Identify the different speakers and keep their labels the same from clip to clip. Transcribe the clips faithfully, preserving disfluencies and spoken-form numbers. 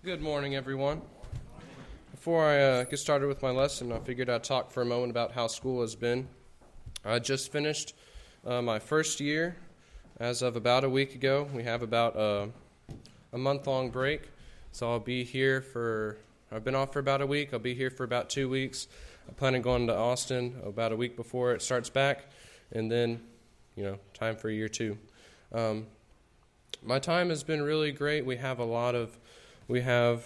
Speaker 1: Good morning, everyone. Before I uh, get started with my lesson, I figured I'd talk for a moment about how school has been. I just finished uh, my first year as of about a week ago. We have about uh, a month-long break, so I'll be here for, I've been off for about a week. I'll be here for about two weeks. I plan on going to Austin about a week before it starts back, and then, you know, time for year two. Um, my time has been really great. We have a lot of We have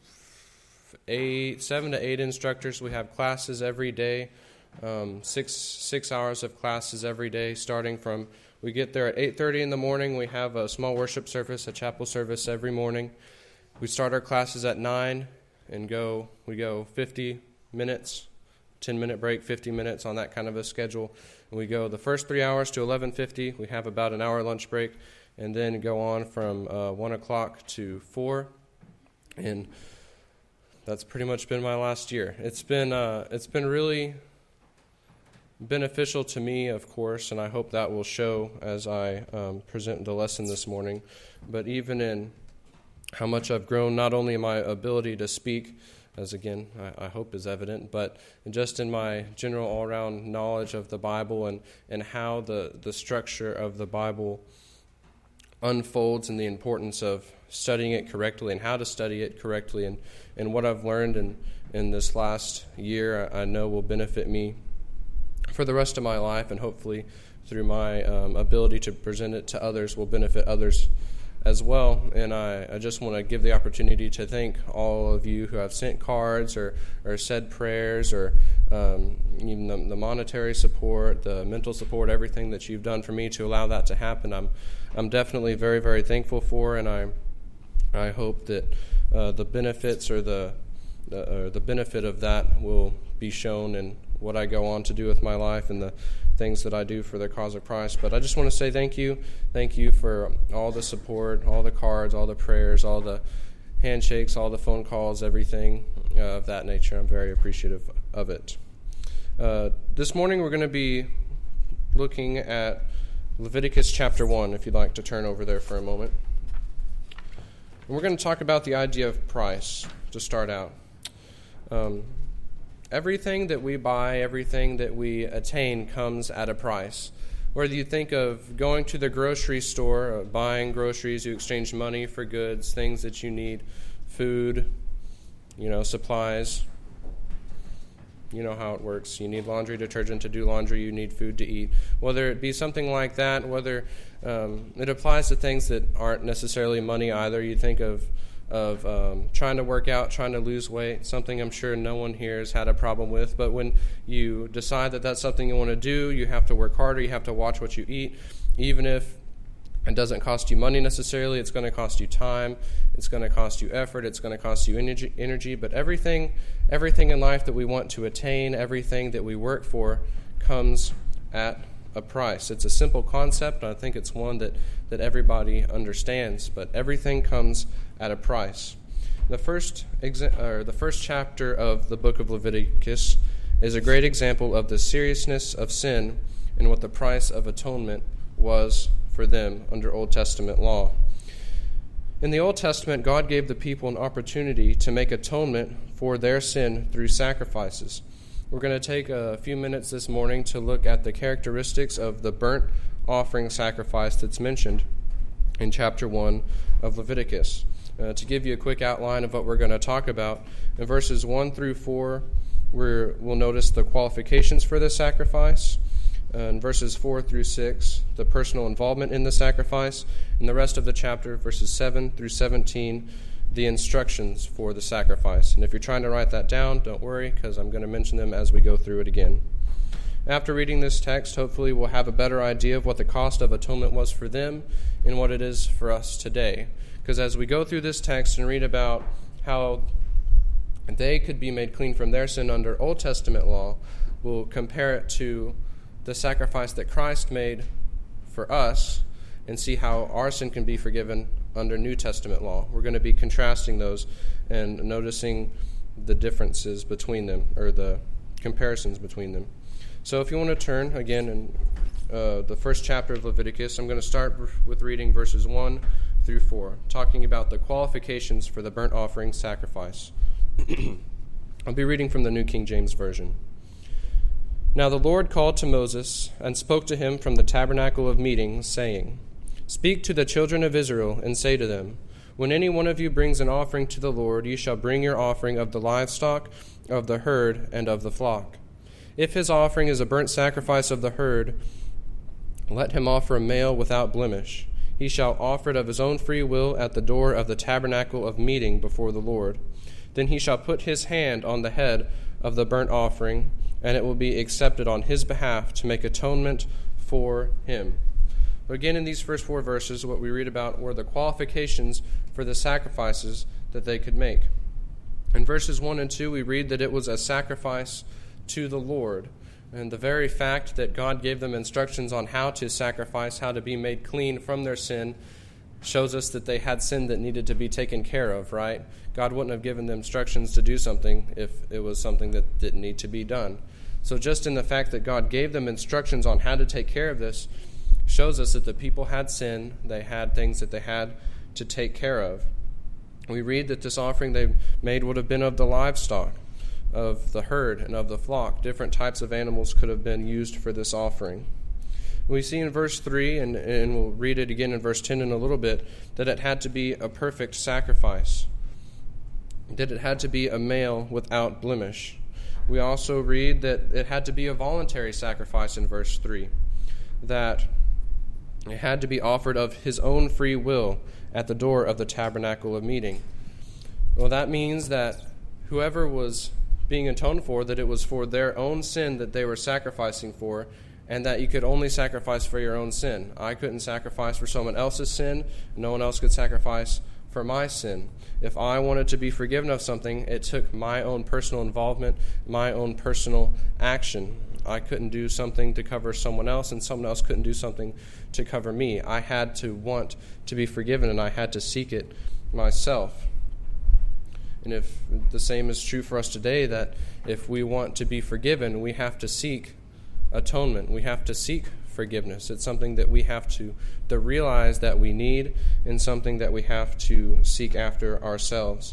Speaker 1: eight, seven to eight instructors. We have classes every day, um, six six hours of classes every day. Starting from we get there at eight thirty in the morning. We have a small worship service, a chapel service every morning. We start our classes at nine and go. We go fifty minutes, ten minute break, fifty minutes on that kind of a schedule. And we go the first three hours to eleven fifty. We have about an hour lunch break, and then go on from uh, one o'clock to four. And that's pretty much been my last year. It's been uh, it's been really beneficial to me, of course, and I hope that will show as I um, present the lesson this morning. But even in how much I've grown, not only in my ability to speak, as again I, I hope is evident, but just in my general all-around knowledge of the Bible and, and how the, the structure of the Bible unfolds and the importance of studying it correctly and how to study it correctly, and, and what I've learned in, in this last year I know will benefit me for the rest of my life, and hopefully through my um, ability to present it to others will benefit others as well. And I, I just want to give the opportunity to thank all of you who have sent cards or, or said prayers or um, even the, the monetary support, the mental support, everything that you've done for me to allow that to happen. I'm I'm definitely very, very thankful for, and I I hope that uh, the benefits or the, the or the benefit of that will be shown in what I go on to do with my life and the things that I do for the cause of Christ. But I just want to say thank you. Thank you for all the support, all the cards, all the prayers, all the handshakes, all the phone calls, everything uh, of that nature. I'm very appreciative of it. Uh, this morning we're going to be looking at Leviticus chapter one, if you'd like to turn over there for a moment. And we're going to talk about the idea of price to start out. Um, everything that we buy, everything that we attain comes at a price. Whether you think of going to the grocery store, uh, buying groceries, you exchange money for goods, things that you need, food, you know, supplies. You know how it works. You need laundry detergent to do laundry. You need food to eat. Whether it be something like that, whether um, it applies to things that aren't necessarily money either. You think of of um, trying to work out, trying to lose weight, something I'm sure no one here has had a problem with. But when you decide that that's something you want to do, you have to work harder. You have to watch what you eat. Even if it doesn't cost you money necessarily, it's going to cost you time. It's going to cost you effort. It's going to cost you energy. energy. But everything, everything in life that we want to attain, everything that we work for, comes at a price. It's a simple concept, and I think it's one that, that everybody understands. But everything comes at a price. The first exa- or the first chapter of the book of Leviticus is a great example of the seriousness of sin and what the price of atonement was for them under Old Testament law. In the Old Testament, God gave the people an opportunity to make atonement for their sin through sacrifices. We're going to take a few minutes this morning to look at the characteristics of the burnt offering sacrifice that's mentioned in chapter one of Leviticus. Uh, to give you a quick outline of what we're going to talk about, in verses one through four, we're, we'll notice the qualifications for the sacrifice. Uh, in verses four through six, the personal involvement in the sacrifice. In the rest of the chapter, verses seven through seventeen, the instructions for the sacrifice. And if you're trying to write that down, don't worry, because I'm going to mention them as we go through it again. After reading this text, hopefully we'll have a better idea of what the cost of atonement was for them and what it is for us today. Because as we go through this text and read about how they could be made clean from their sin under Old Testament law, we'll compare it to the sacrifice that Christ made for us and see how our sin can be forgiven under New Testament law. We're going to be contrasting those and noticing the differences between them, or the comparisons between them. So if you want to turn, again, in uh, the first chapter of Leviticus, I'm going to start with reading verses one through four, talking about the qualifications for the burnt offering sacrifice. I'll be reading from the New King James Version. Now the Lord called to Moses and spoke to him from the tabernacle of meeting, saying, Speak to the children of Israel and say to them, When any one of you brings an offering to the Lord, you shall bring your offering of the livestock, of the herd, and of the flock. If his offering is a burnt sacrifice of the herd, let him offer a male without blemish. He shall offer it of his own free will at the door of the tabernacle of meeting before the Lord. Then he shall put his hand on the head of the burnt offering, and it will be accepted on his behalf to make atonement for him. Again, in these first four verses, what we read about were the qualifications for the sacrifices that they could make. In verses one and two, we read that it was a sacrifice to the Lord. And the very fact that God gave them instructions on how to sacrifice, how to be made clean from their sin, shows us that they had sin that needed to be taken care of, right? God wouldn't have given them instructions to do something if it was something that didn't need to be done. So just in the fact that God gave them instructions on how to take care of this shows us that the people had sin, they had things that they had to take care of. We read that this offering they made would have been of the livestock, of the herd, and of the flock. Different types of animals could have been used for this offering. We see in verse three, and, and we'll read it again in verse ten in a little bit, that it had to be a perfect sacrifice, that it had to be a male without blemish. We also read that it had to be a voluntary sacrifice in verse three, that it had to be offered of his own free will at the door of the tabernacle of meeting. Well, that means that whoever was being atoned for, that it was for their own sin that they were sacrificing for, and that you could only sacrifice for your own sin. I couldn't sacrifice for someone else's sin. No one else could sacrifice for my sin. If I wanted to be forgiven of something, it took my own personal involvement, my own personal action. I couldn't do something to cover someone else, and someone else couldn't do something to cover me. I had to want to be forgiven, and I had to seek it myself. And if the same is true for us today, that if we want to be forgiven, we have to seek atonement. We have to seek forgiveness. It's something that we have to, to realize that we need, and something that we have to seek after ourselves.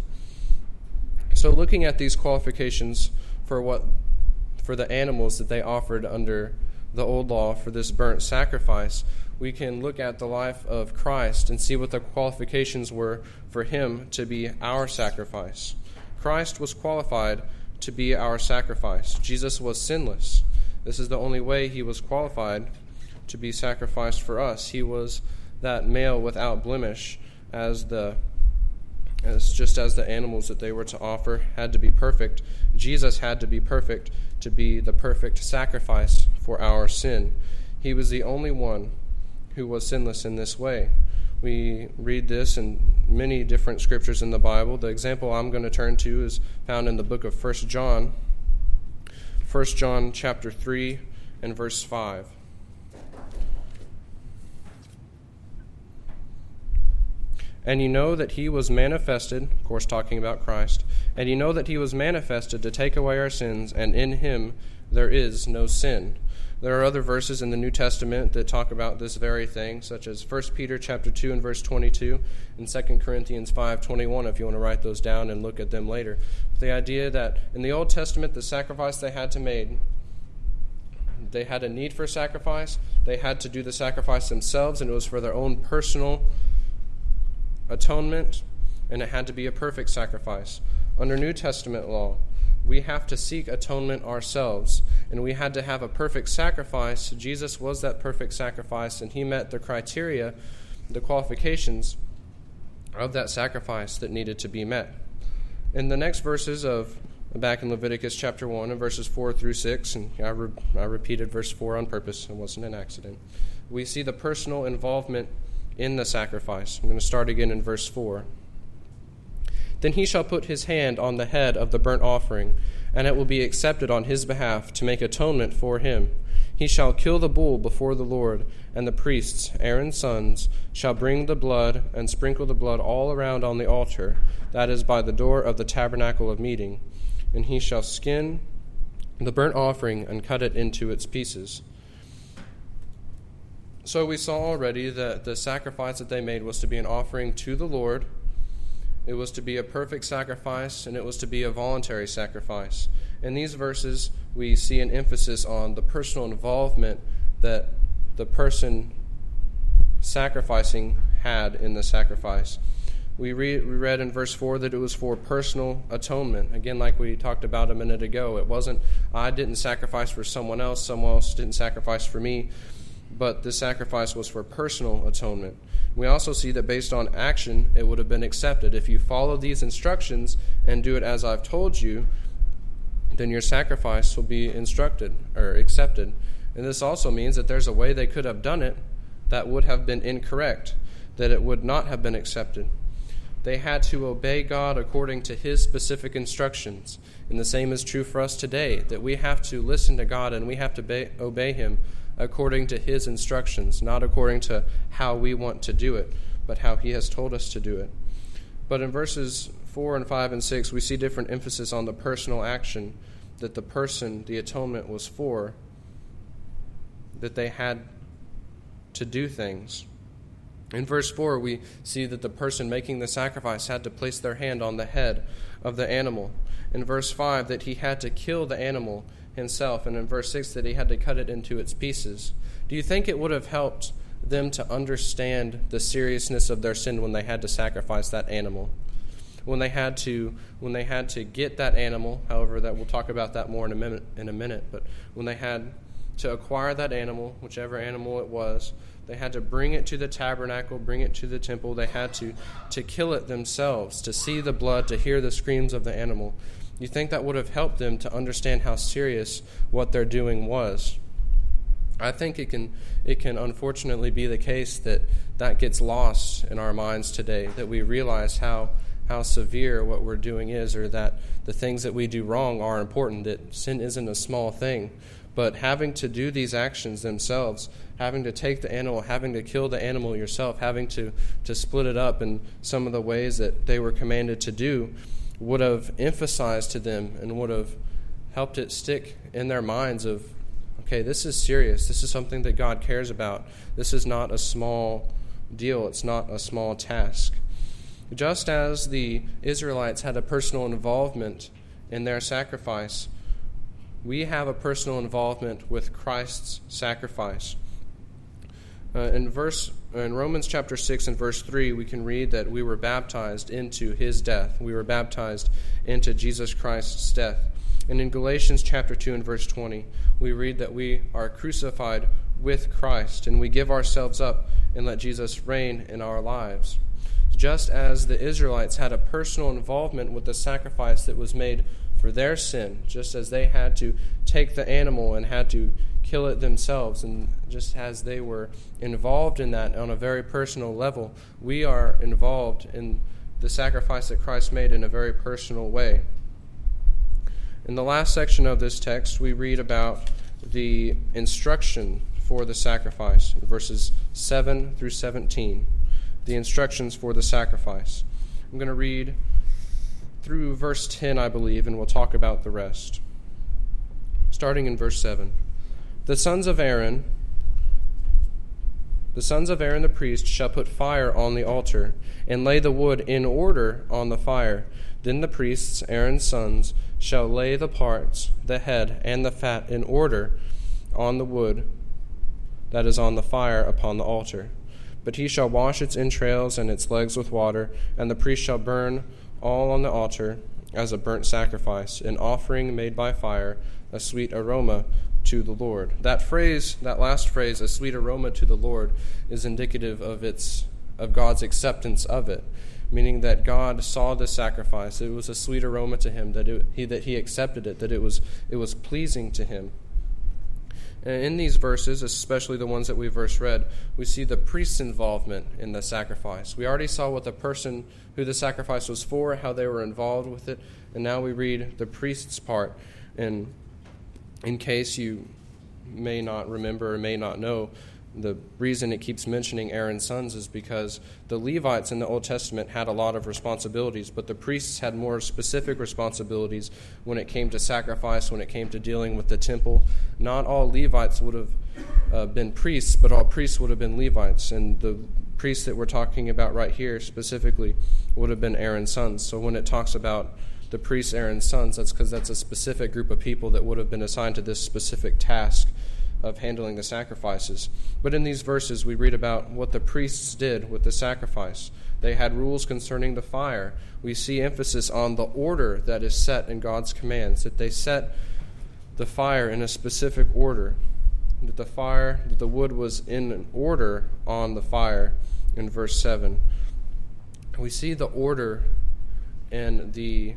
Speaker 1: So looking at these qualifications for what for the animals that they offered under the old law for this burnt sacrifice, we can look at the life of Christ and see what the qualifications were for him to be our sacrifice. Christ was qualified to be our sacrifice. Jesus was sinless. This is the only way he was qualified to be sacrificed for us. He was that male without blemish, as the as just as the animals that they were to offer had to be perfect. Jesus had to be perfect to be the perfect sacrifice for our sin. He was the only one who was sinless in this way. We read this in many different scriptures in the Bible. The example I'm going to turn to is found in the book of First John. First John chapter three and verse five. And you know that he was manifested, of course talking about Christ, and you know that he was manifested to take away our sins, and in him there is no sin. There are other verses in the New Testament that talk about this very thing, such as First Peter chapter two and verse twenty-two, and Second Corinthians five twenty-one, if you want to write those down and look at them later. The idea that in the Old Testament, the sacrifice they had to make, they had a need for sacrifice, they had to do the sacrifice themselves, and it was for their own personal atonement, and it had to be a perfect sacrifice. Under New Testament law, we have to seek atonement ourselves, and we had to have a perfect sacrifice. Jesus was that perfect sacrifice, and he met the criteria, the qualifications of that sacrifice that needed to be met. In the next verses of back in Leviticus chapter one and verses four through six, and I, re- I repeated verse four on purpose, it wasn't an accident, we see the personal involvement in the sacrifice. I'm going to start again in verse four. Then he shall put his hand on the head of the burnt offering, and it will be accepted on his behalf to make atonement for him. He shall kill the bull before the Lord, and the priests, Aaron's sons, shall bring the blood and sprinkle the blood all around on the altar, that is by the door of the tabernacle of meeting. And he shall skin the burnt offering and cut it into its pieces. So we saw already that the sacrifice that they made was to be an offering to the Lord. It was to be a perfect sacrifice, and it was to be a voluntary sacrifice. In these verses, we see an emphasis on the personal involvement that the person sacrificing had in the sacrifice. We read, we read in verse four that it was for personal atonement. Again, like we talked about a minute ago, it wasn't, I didn't sacrifice for someone else, someone else didn't sacrifice for me, but this sacrifice was for personal atonement. We also see that based on action, it would have been accepted. If you follow these instructions and do it as I've told you, then your sacrifice will be instructed or accepted. And this also means that there's a way they could have done it that would have been incorrect, that it would not have been accepted. They had to obey God according to His specific instructions. And the same is true for us today, that we have to listen to God and we have to obey, obey Him according to His instructions, not according to how we want to do it, but how He has told us to do it. But in verses four and five and six, we see different emphasis on the personal action, that the person, the atonement was for, that they had to do things. In verse four, we see that the person making the sacrifice had to place their hand on the head of the animal. In verse five, that he had to kill the animal himself. And in verse six, that he had to cut it into its pieces. Do you think it would have helped them to understand the seriousness of their sin when they had to sacrifice that animal? When they had to when they had to get that animal, however, that we'll talk about that more in a minute in a minute, but when they had to acquire that animal, whichever animal it was, they had to bring it to the tabernacle, bring it to the temple. They had to, to kill it themselves, to see the blood, to hear the screams of the animal. You think that would have helped them to understand how serious what they're doing was? I think it can it can unfortunately be the case that that gets lost in our minds today, that we realize how how severe what we're doing is, or that the things that we do wrong are important, that sin isn't a small thing. But having to do these actions themselves, having to take the animal, having to kill the animal yourself, having to, to split it up in some of the ways that they were commanded to do, would have emphasized to them and would have helped it stick in their minds of, okay, this is serious. This is something that God cares about. This is not a small deal. It's not a small task. Just as the Israelites had a personal involvement in their sacrifice, we have a personal involvement with Christ's sacrifice. Uh, in verse in Romans chapter six and verse three, we can read that we were baptized into His death. We were baptized into Jesus Christ's death. And in Galatians chapter two and verse twenty, we read that we are crucified with Christ, and we give ourselves up and let Jesus reign in our lives. Just as the Israelites had a personal involvement with the sacrifice that was made for their sin, just as they had to take the animal and had to kill it themselves, and just as they were involved in that on a very personal level, we are involved in the sacrifice that Christ made in a very personal way. In the last section of this text, we read about the instruction for the sacrifice, verses seven through seventeen, the instructions for the sacrifice. I'm going to read through verse ten, I believe, and we'll talk about the rest. Starting in verse seven. The sons of Aaron, the sons of Aaron the priest shall put fire on the altar, and lay the wood in order on the fire. Then the priests, Aaron's sons, shall lay the parts, the head, and the fat in order on the wood that is on the fire upon the altar. But he shall wash its entrails and its legs with water, and the priest shall burn all on the altar as a burnt sacrifice, an offering made by fire, a sweet aroma to the Lord. That phrase, that last phrase, a sweet aroma to the Lord, is indicative of its of God's acceptance of it, meaning that God saw the sacrifice. It was a sweet aroma to Him, that it, he that He accepted it, that it was it was pleasing to Him. And in these verses, especially the ones that we first read, we see the priest's involvement in the sacrifice. We already saw what the person who the sacrifice was for, how they were involved with it, and now we read the priest's part. And in case you may not remember or may not know, The reason it keeps mentioning Aaron's sons is because the Levites in the Old Testament had a lot of responsibilities, but the priests had more specific responsibilities when it came to sacrifice, when it came to dealing with the temple. Not all Levites would have uh, been priests, but all priests would have been Levites. And the priests that we're talking about right here specifically would have been Aaron's sons. So when it talks about the priests, Aaron's sons, that's because that's a specific group of people that would have been assigned to this specific task of handling the sacrifices. But in these verses, we read about what the priests did with the sacrifice. They had rules concerning the fire. We see emphasis on the order that is set in God's commands, that they set the fire in a specific order, that the fire, that the wood was in an order on the fire in verse seven. We see the order and the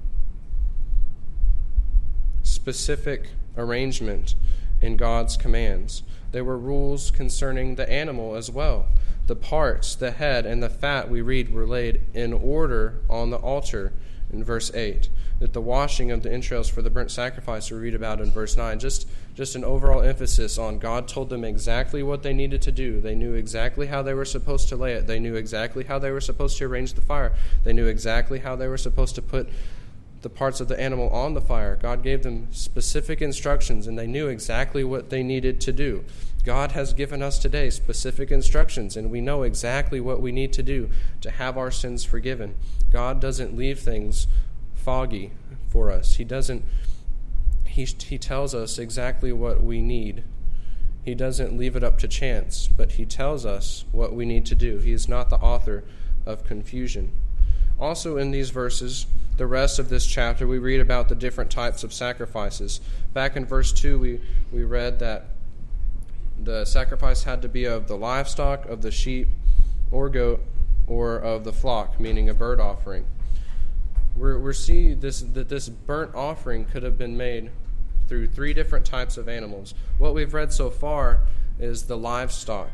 Speaker 1: specific arrangement in God's commands. There were rules concerning the animal as well. The parts, the head, and the fat, we read, were laid in order on the altar in verse eight. That the washing of the entrails for the burnt sacrifice we read about in verse nine. Just, just an overall emphasis on God told them exactly what they needed to do. They knew exactly how they were supposed to lay it. They knew exactly how they were supposed to arrange the fire. They knew exactly how they were supposed to put the parts of the animal on the fire. God gave them specific instructions, and they knew exactly what they needed to do. God has given us today specific instructions, and we know exactly what we need to do to have our sins forgiven. God doesn't leave things foggy for us. He doesn't, he, he tells us exactly what we need. He doesn't leave it up to chance, but he tells us what we need to do. He is not the author of confusion. Also in these verses, the rest of this chapter, we read about the different types of sacrifices. Back in verse two, we, we read that the sacrifice had to be of the livestock, of the sheep or goat, or of the flock, meaning a burnt offering. We're, we're seeing this, that this burnt offering could have been made through three different types of animals. What we've read so far is the livestock,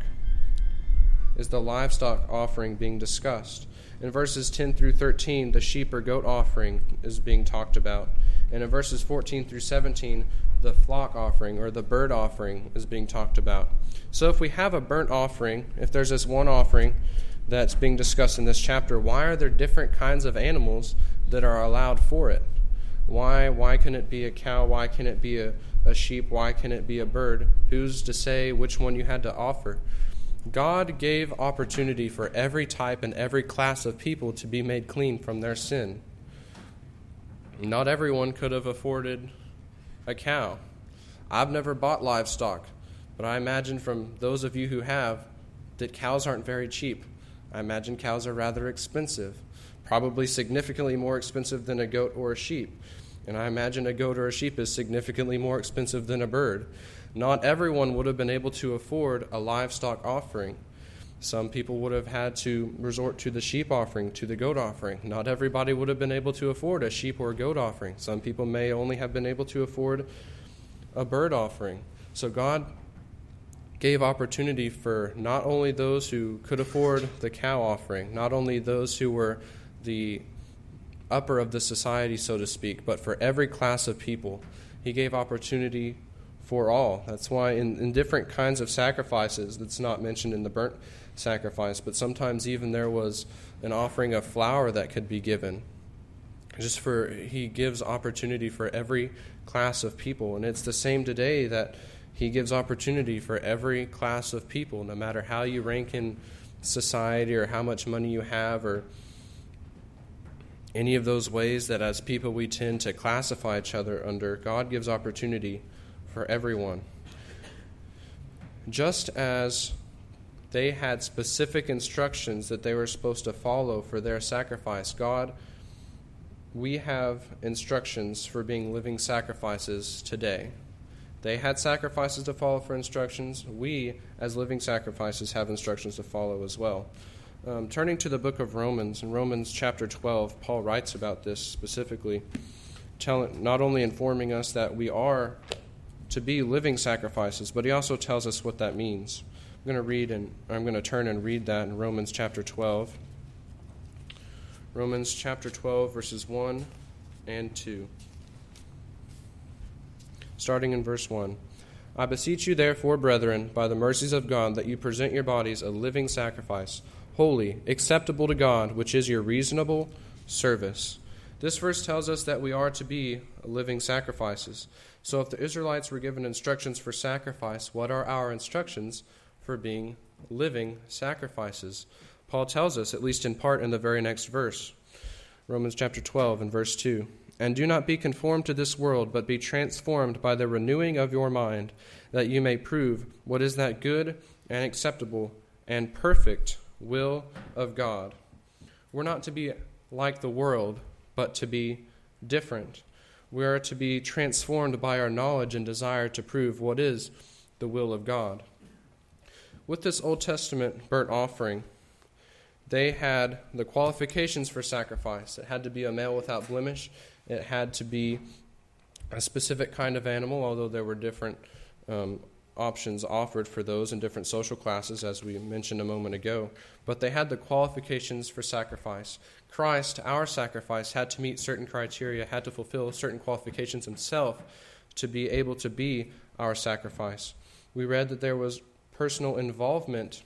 Speaker 1: is the livestock offering being discussed. In verses ten through thirteen, the sheep or goat offering is being talked about. And in verses fourteen through seventeen, the flock offering or the bird offering is being talked about. So if we have a burnt offering, if there's this one offering that's being discussed in this chapter, why are there different kinds of animals that are allowed for it? Why why can it be a cow? Why can it be a, a sheep? Why can it be a bird? Who's to say which one you had to offer? God gave opportunity for every type and every class of people to be made clean from their sin. Not everyone could have afforded a cow. I've never bought livestock, but I imagine from those of you who have that cows aren't very cheap. I imagine cows are rather expensive, probably significantly more expensive than a goat or a sheep. And I imagine a goat or a sheep is significantly more expensive than a bird. Not everyone would have been able to afford a livestock offering. Some people would have had to resort to the sheep offering, to the goat offering. Not everybody would have been able to afford a sheep or a goat offering. Some people may only have been able to afford a bird offering. So God gave opportunity for not only those who could afford the cow offering, not only those who were the upper of the society, so to speak, but for every class of people. He gave opportunity for all. That's why in, in different kinds of sacrifices, that's not mentioned in the burnt sacrifice, but sometimes even there was an offering of flour that could be given. Just for, he gives opportunity for every class of people. And it's the same today, that he gives opportunity for every class of people, no matter how you rank in society or how much money you have or any of those ways that as people we tend to classify each other under. God gives opportunity for everyone. Just as they had specific instructions that they were supposed to follow for their sacrifice, God, we have instructions for being living sacrifices today. They had sacrifices to follow for instructions. We, as living sacrifices, have instructions to follow as well. Um, turning to the book of Romans, in Romans chapter twelve, Paul writes about this specifically, telling, not only informing us that we are to be living sacrifices, but he also tells us what that means. I'm going to read and I'm going to turn and read that in Romans chapter twelve. Romans chapter twelve, verses one and two. Starting in verse one. I beseech you, therefore, brethren, by the mercies of God, that you present your bodies a living sacrifice, holy, acceptable to God, which is your reasonable service. This verse tells us that we are to be living sacrifices. So if the Israelites were given instructions for sacrifice, what are our instructions for being living sacrifices? Paul tells us, at least in part, in the very next verse. Romans chapter twelve and verse two. And do not be conformed to this world, but be transformed by the renewing of your mind, that you may prove what is that good and acceptable and perfect will of God. We're not to be like the world, but to be different. We are to be transformed by our knowledge and desire to prove what is the will of God. With this Old Testament burnt offering, they had the qualifications for sacrifice. It had to be a male without blemish. It had to be a specific kind of animal, although there were different um, options offered for those in different social classes, as we mentioned a moment ago. But they had the qualifications for sacrifice. Christ, our sacrifice, had to meet certain criteria, had to fulfill certain qualifications himself to be able to be our sacrifice. We read that there was personal involvement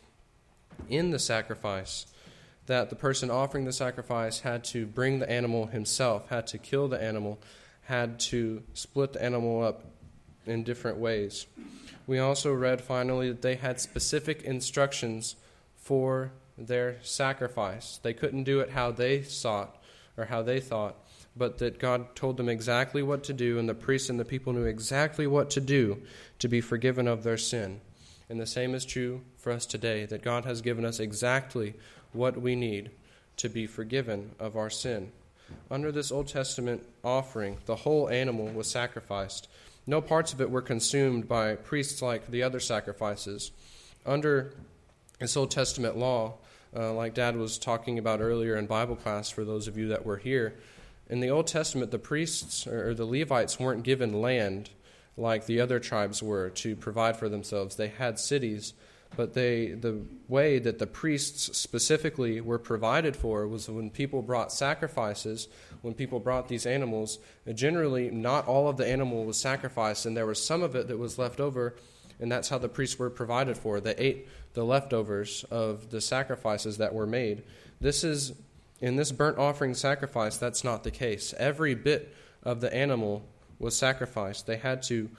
Speaker 1: in the sacrifice, that the person offering the sacrifice had to bring the animal himself, had to kill the animal, had to split the animal up in different ways. We also read finally that they had specific instructions for their sacrifice. They couldn't do it how they sought or how they thought, but that God told them exactly what to do, and the priests and the people knew exactly what to do to be forgiven of their sin. And the same is true for us today, that God has given us exactly what we need to be forgiven of our sin. Under this Old Testament offering, the whole animal was sacrificed. No parts of it were consumed by priests like the other sacrifices. Under this Old Testament law, uh, like Dad was talking about earlier in Bible class for those of you that were here, in the Old Testament, the priests or the Levites weren't given land like the other tribes were to provide for themselves. They had cities, but they the way that the priests specifically were provided for was when people brought sacrifices, when people brought these animals, generally not all of the animal was sacrificed, and there was some of it that was left over, and that's how the priests were provided for. They ate the leftovers of the sacrifices that were made. This is, in this burnt offering sacrifice, that's not the case. Every bit of the animal was sacrificed. They had to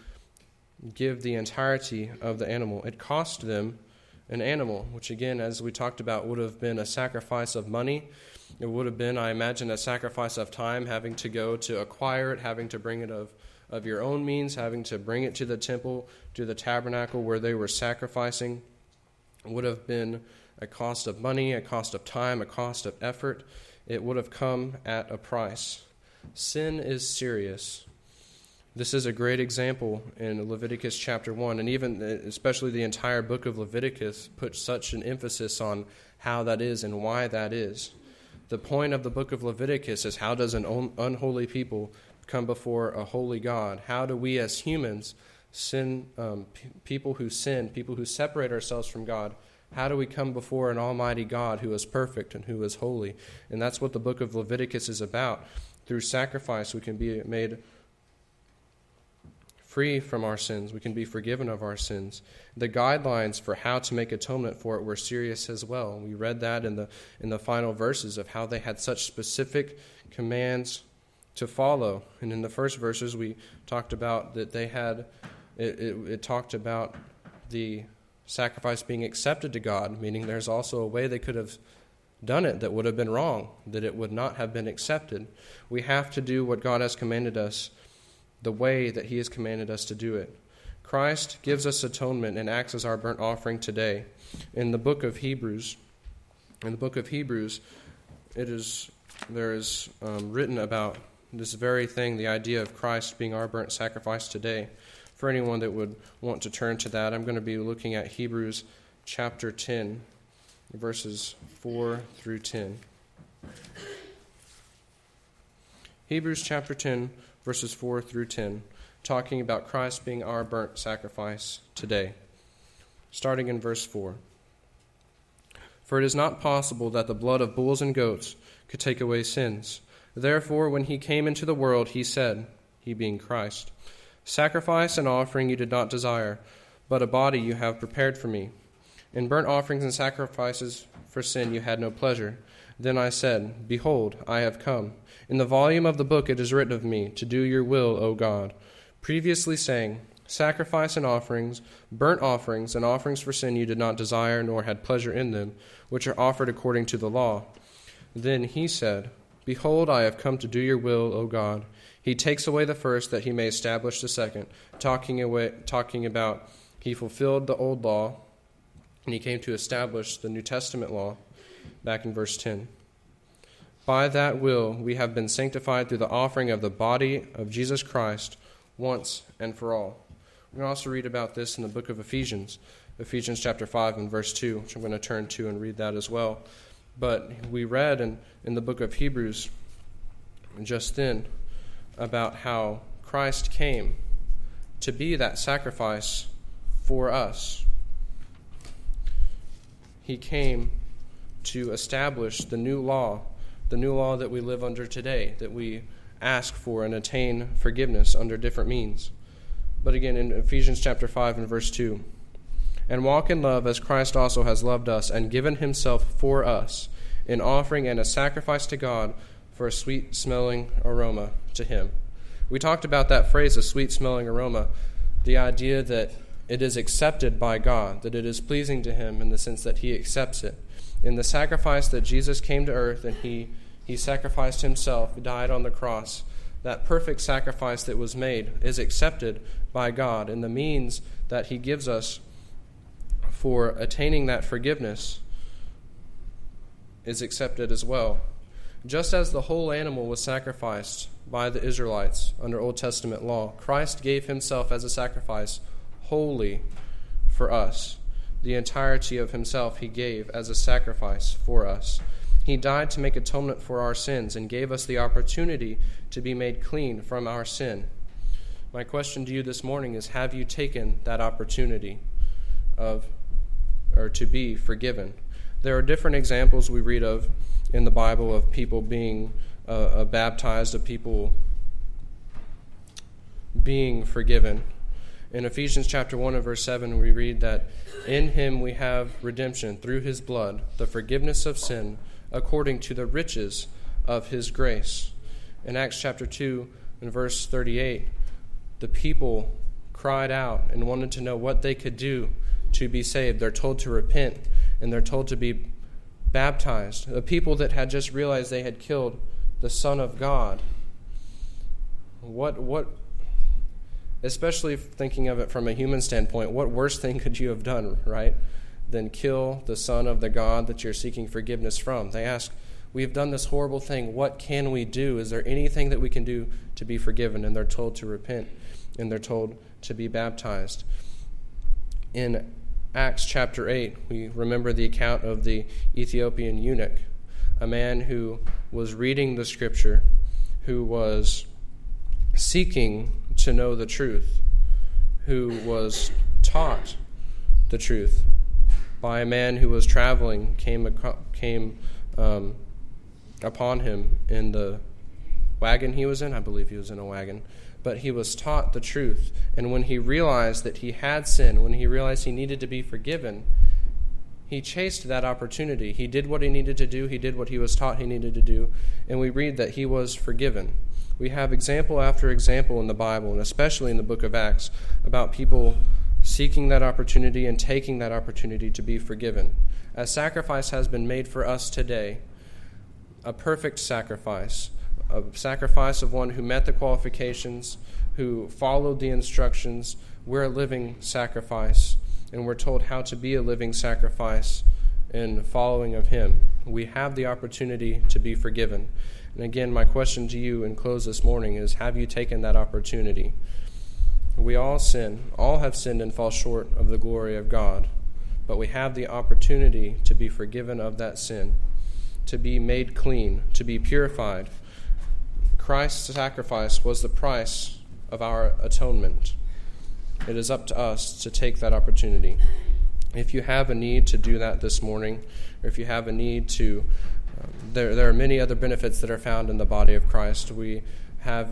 Speaker 1: give the entirety of the animal. It cost them an animal, which again, as we talked about, would have been a sacrifice of money. It would have been, I imagine, a sacrifice of time, having to go to acquire it, having to bring it of, of your own means, having to bring it to the temple, to the tabernacle where they were sacrificing. It would have been a cost of money, a cost of time, a cost of effort. It would have come at a price. Sin is serious. This is a great example in Leviticus chapter one, and even especially the entire book of Leviticus puts such an emphasis on how that is and why that is. The point of the book of Leviticus is, how does an unholy people come before a holy God? How do we as humans, sin, um, p- people who sin, people who separate ourselves from God, how do we come before an almighty God who is perfect and who is holy? And that's what the book of Leviticus is about. Through sacrifice, we can be made free from our sins. We can be forgiven of our sins. The guidelines for how to make atonement for it were serious as well. We read that in the in the final verses of how they had such specific commands to follow. And in the first verses, we talked about that they had, it, it, it talked about the sacrifice being accepted to God, meaning there's also a way they could have done it that would have been wrong, that it would not have been accepted. We have to do what God has commanded us the way that he has commanded us to do it. Christ gives us atonement and acts as our burnt offering today. In the book of Hebrews, in the book of Hebrews, it is there is um, written about this very thing, the idea of Christ being our burnt sacrifice today. For anyone that would want to turn to that, I'm going to be looking at Hebrews chapter ten, verses four through ten. Hebrews chapter ten, verses four through ten, talking about Christ being our burnt sacrifice today. Starting in verse four. For it is not possible that the blood of bulls and goats could take away sins. Therefore, when he came into the world, he said, he being Christ, Sacrifice and offering you did not desire, but a body you have prepared for me. In burnt offerings and sacrifices for sin you had no pleasure. Then I said, Behold, I have come. In the volume of the book it is written of me, to do your will, O God. Previously saying, Sacrifice and offerings, burnt offerings, and offerings for sin you did not desire, nor had pleasure in them, which are offered according to the law. Then he said, Behold, I have come to do your will, O God. He takes away the first, that he may establish the second, talking away, talking about he fulfilled the old law, and he came to establish the New Testament law, back in verse ten. By that will we have been sanctified through the offering of the body of Jesus Christ once and for all. We can also read about this in the book of Ephesians, Ephesians chapter five and verse two, which I'm going to turn to and read that as well. But we read in, in the book of Hebrews just then about how Christ came to be that sacrifice for us. He came to establish the new law, the new law that we live under today, that we ask for and attain forgiveness under different means. But again, in Ephesians chapter five and verse two, and walk in love as Christ also has loved us and given himself for us, in offering and a sacrifice to God for a sweet-smelling aroma to him. We talked about that phrase, a sweet-smelling aroma, the idea that it is accepted by God, that it is pleasing to him in the sense that he accepts it. In the sacrifice that Jesus came to earth and he, he sacrificed himself, died on the cross, that perfect sacrifice that was made is accepted by God, and the means that he gives us for attaining that forgiveness is accepted as well. Just as the whole animal was sacrificed by the Israelites under Old Testament law, Christ gave himself as a sacrifice wholly for us. The entirety of himself he gave as a sacrifice for us. He died to make atonement for our sins and gave us the opportunity to be made clean from our sin. My question to you this morning is, have you taken that opportunity of, or to be forgiven? There are different examples we read of in the Bible of people being uh, uh, baptized, of people being forgiven. In Ephesians chapter one and verse seven, we read that in him we have redemption through his blood, the forgiveness of sin, according to the riches of his grace. In Acts chapter two and verse thirty-eight, the people cried out and wanted to know what they could do to be saved. They're told to repent, and they're told to be baptized. The people that had just realized they had killed the Son of God. What, what, especially thinking of it from a human standpoint, what worse thing could you have done, right, than kill the Son of the God that you're seeking forgiveness from? They ask, we've done this horrible thing. What can we do? Is there anything that we can do to be forgiven? And they're told to repent, and they're told to be baptized. In Acts chapter eight, we remember the account of the Ethiopian eunuch, a man who was reading the scripture, who was seeking to know the truth, who was taught the truth by a man who was traveling, came came um, upon him in the wagon he was in. I believe he was in a wagon. But he was taught the truth. And when he realized that he had sinned, when he realized he needed to be forgiven, he chased that opportunity. He did what he needed to do. He did what he was taught he needed to do. And we read that he was forgiven. We have example after example in the Bible, and especially in the book of Acts, about people seeking that opportunity and taking that opportunity to be forgiven. A sacrifice has been made for us today, a perfect sacrifice, a sacrifice of one who met the qualifications, who followed the instructions. We're a living sacrifice, and we're told how to be a living sacrifice in following of him. We have the opportunity to be forgiven. And again, my question to you in close this morning is, have you taken that opportunity? We all sin. All have sinned and fall short of the glory of God. But we have the opportunity to be forgiven of that sin, to be made clean, to be purified. Christ's sacrifice was the price of our atonement. It is up to us to take that opportunity. If you have a need to do that this morning, or if you have a need to, um, there, there are many other benefits that are found in the body of Christ. We have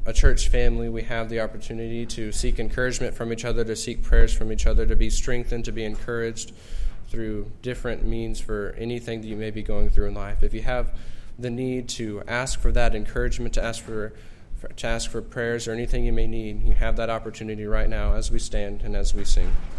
Speaker 1: a church family, we have the opportunity to seek encouragement from each other, to seek prayers from each other, to be strengthened, to be encouraged through different means for anything that you may be going through in life. If you have the need to ask for that encouragement, to ask for, for to ask for prayers or anything you may need, you have that opportunity right now as we stand and as we sing.